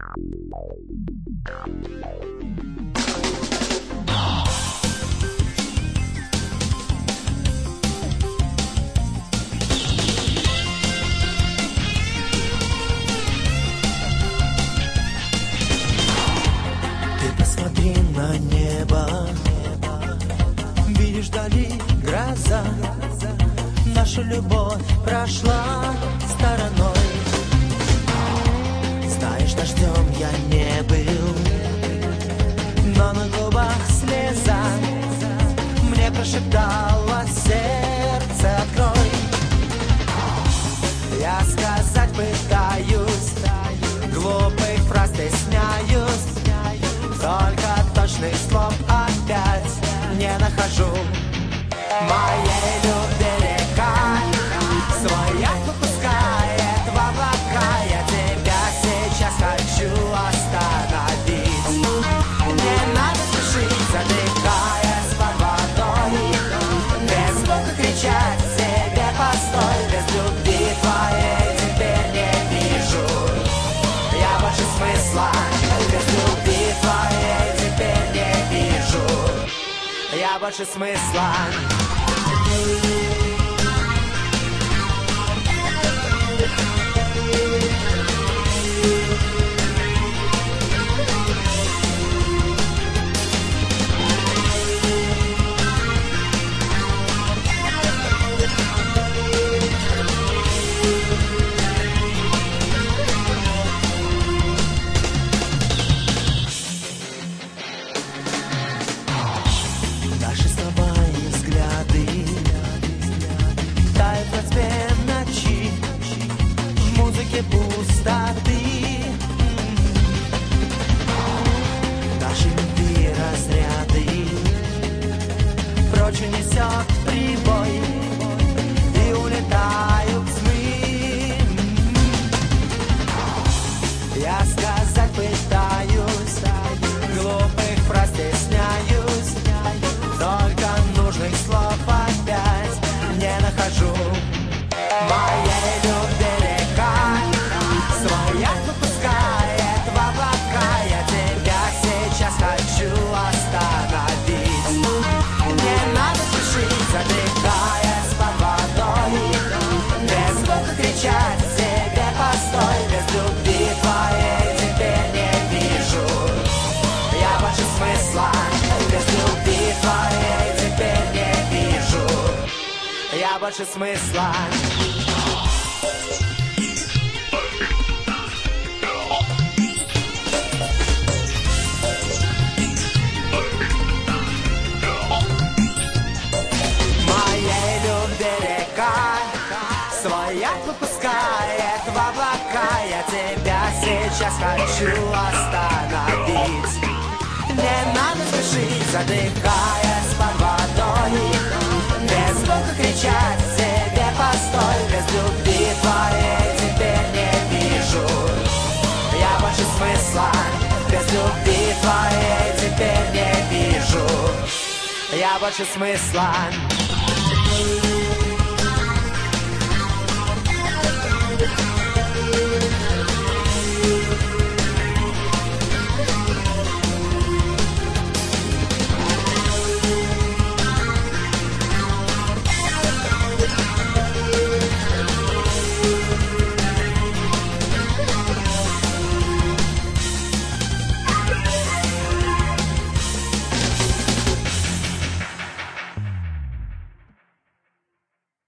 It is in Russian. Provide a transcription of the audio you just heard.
Посмотри на небо, видишь вдали гроза. Наша любовь прошла стороной. Знаешь, дождем я не был, но на губах слеза. Мне прошептало сердце, открой. Я сказать пытаюсь, глупых фраз стесняюсь, только точных слов опять не нахожу. Моей любви река своя выпускает в облака. Я тебя сейчас хочу остановить. Не надо спешить, задыхаясь под водой, без звука кричать себе постой. Без любви твоей теперь не вижу я больше смысла. Без любви твоей теперь не вижу я больше смысла. Наши слова и взгляды тают в тьме ночи, в музыке пустоты. Наши любви разряды прочь унесет прибой и улетают сны. Я сказать пытаюсь, глупых фраз стесняюсь, только нужных слов опять не нахожу. Моей любви река своя выпускает в облака. Я тебя сейчас хочу остановить. Не надо спешить, задыхаясь под водой, без звука кричать себе постой. Без любви твоей теперь не вижу я больше смысла. Без любви твоей теперь не вижу я больше смысла. Моей любви река своя выпускает в облака. Я тебя сейчас хочу остановить. Не надо спешить, задыхаясь под водой, без звука кричать себе постой. Без любви твоей теперь не вижу я больше смысла. Без любви твоей теперь не вижу я больше смысла.